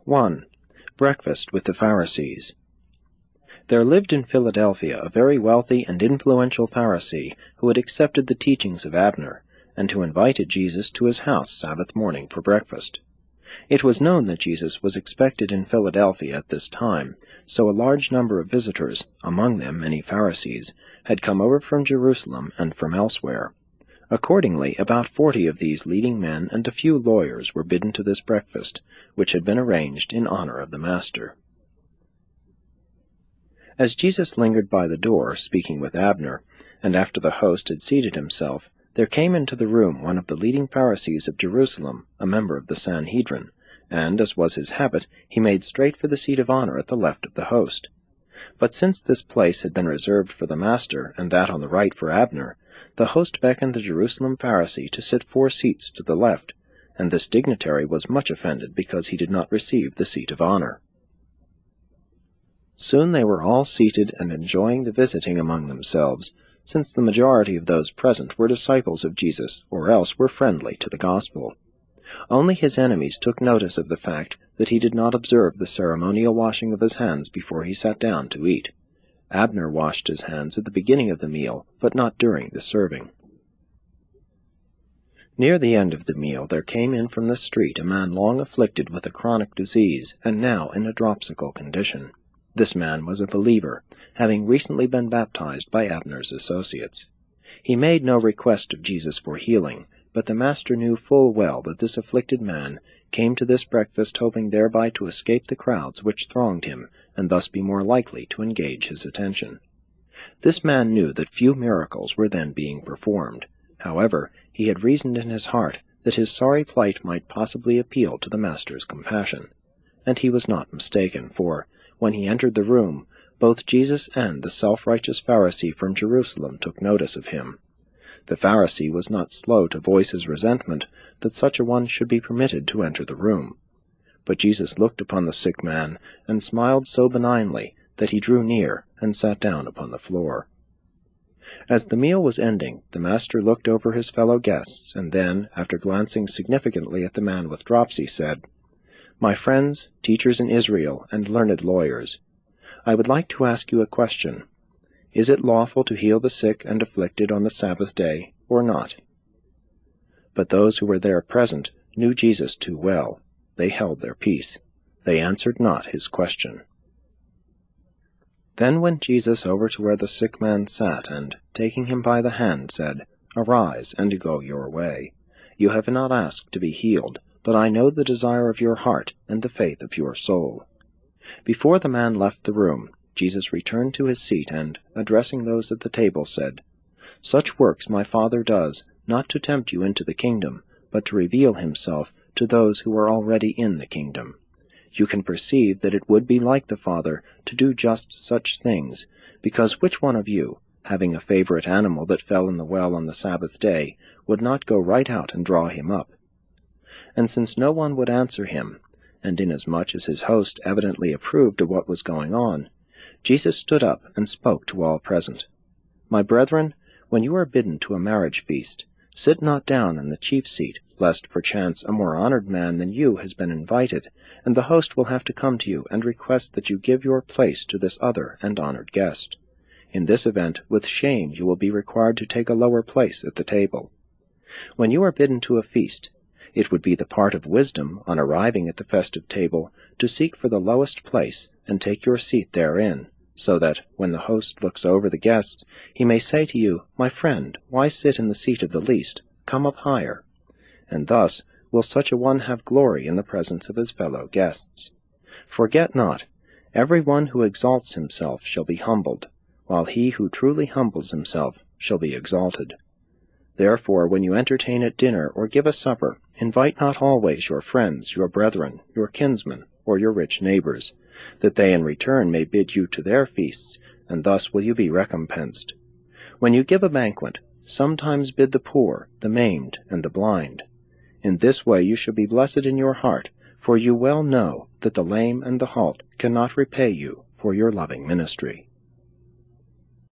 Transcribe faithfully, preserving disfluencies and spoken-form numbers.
one. Breakfast with the Pharisees. There lived in Philadelphia a very wealthy and influential Pharisee who had accepted the teachings of Abner, and who invited Jesus to his house Sabbath morning for breakfast. It was known that Jesus was expected in Philadelphia at this time, so a large number of visitors, among them many Pharisees, had come over from Jerusalem and from elsewhere. Accordingly, about forty of these leading men and a few lawyers were bidden to this breakfast, which had been arranged in honor of the Master. As Jesus lingered by the door, speaking with Abner, and after the host had seated himself, there came into the room one of the leading Pharisees of Jerusalem, a member of the Sanhedrin, and, as was his habit, he made straight for the seat of honor at the left of the host. But since this place had been reserved for the Master, and that on the right for Abner, the host beckoned the Jerusalem Pharisee to sit four seats to the left, and this dignitary was much offended because he did not receive the seat of honor. Soon they were all seated and enjoying the visiting among themselves, since the majority of those present were disciples of Jesus, or else were friendly to the gospel. Only his enemies took notice of the fact that he did not observe the ceremonial washing of his hands before he sat down to eat. Abner washed his hands at the beginning of the meal, but not during the serving. Near the end of the meal there came in from the street a man long afflicted with a chronic disease, and now in a dropsical condition. This man was a believer, having recently been baptized by Abner's associates. He made no request of Jesus for healing, but the Master knew full well that this afflicted man came to this breakfast hoping thereby to escape the crowds which thronged him, and thus be more likely to engage his attention. This man knew that few miracles were then being performed. However, he had reasoned in his heart that his sorry plight might possibly appeal to the Master's compassion. And he was not mistaken, for, when he entered the room, both Jesus and the self-righteous Pharisee from Jerusalem took notice of him. The Pharisee was not slow to voice his resentment that such a one should be permitted to enter the room. But Jesus looked upon the sick man, and smiled so benignly that he drew near and sat down upon the floor. As the meal was ending, the Master looked over his fellow guests, and then, after glancing significantly at the man with dropsy, said, "My friends, teachers in Israel, and learned lawyers, I would like to ask you a question. Is it lawful to heal the sick and afflicted on the Sabbath day, or not?" But those who were there present knew Jesus too well. They held their peace. They answered not his question. Then went Jesus over to where the sick man sat, and, taking him by the hand, said, "Arise, and go your way. You have not asked to be healed, but I know the desire of your heart and the faith of your soul." Before the man left the room, Jesus returned to his seat, and, addressing those at the table, said, "Such works my Father does, not to tempt you into the kingdom, but to reveal himself to those who are already in the kingdom. You can perceive that it would be like the Father to do just such things, because which one of you, having a favorite animal that fell in the well on the Sabbath day, would not go right out and draw him up?" And since no one would answer him, and inasmuch as his host evidently approved of what was going on, Jesus stood up and spoke to all present. "My brethren, when you are bidden to a marriage feast, sit not down in the chief seat, lest perchance a more honored man than you has been invited, and the host will have to come to you and request that you give your place to this other and honored guest. In this event, with shame you will be required to take a lower place at the table. When you are bidden to a feast, it would be the part of wisdom, on arriving at the festive table, to seek for the lowest place and take your seat therein, so that, when the host looks over the guests, he may say to you, 'My friend, why sit in the seat of the least? Come up higher.' And thus will such a one have glory in the presence of his fellow guests. Forget not, every one who exalts himself shall be humbled, while he who truly humbles himself shall be exalted. Therefore, when you entertain at dinner or give a supper, invite not always your friends, your brethren, your kinsmen, or your rich neighbors, that they in return may bid you to their feasts, and thus will you be recompensed. When you give a banquet, sometimes bid the poor, the maimed, and the blind. In this way you shall be blessed in your heart, for you well know that the lame and the halt cannot repay you for your loving ministry."